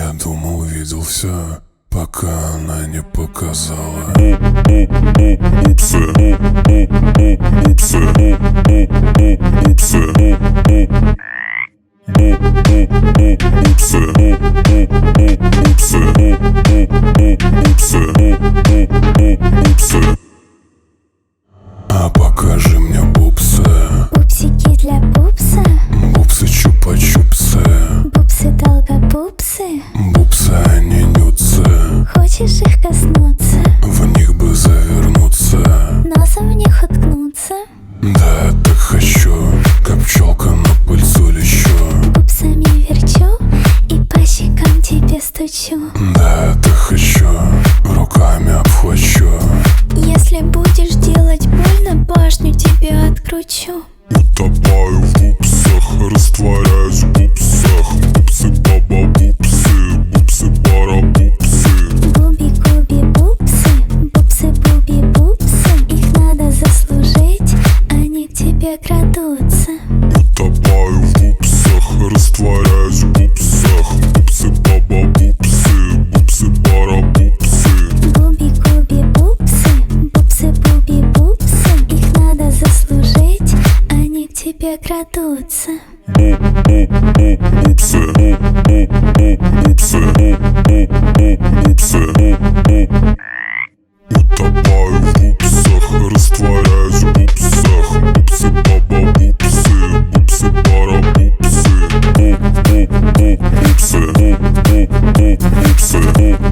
Я думал, видел все, пока она не показала. Упсы, упсы, упсы, А покажи мне бубсы. Пупсики для пупса, Бубсы чупа-чупсы. пупсы долгопупсы. Бубсы, они нюцы. Хочешь их коснуться, В них бы завернуться. носом в них уткнуться? Да, я так хочу, как пчелка на пыльцу лечу. Пупсами верчу и по щекам тебе стучу. Да, я так хочу, руками обхвачу. Если будешь делать больно, башню тебе откручу. утопаю в бубсах, растворяюсь в бубсах. Бубсы, баба, бубсы, бубсы, бара, бубсы. Буби-губи бупсы, бупсы, буби бупсы. Их надо заслужить, они к тебе крадутся. Утопаю в бубсах, растворяюсь в бубсах. Бубсы, баба, бубсы, бубсы, бара, бубсы. Буби-губи бупсы, бупсы, буби бупсы. Их надо заслужить, они к тебе крадутся. Бубсы, бубсы, бубсы. Утопаю в бубсах, растворяюсь в бубсах. Бубсы, баба, бубсы, бубсы, бара, бубсы. Бубсы, бубсы.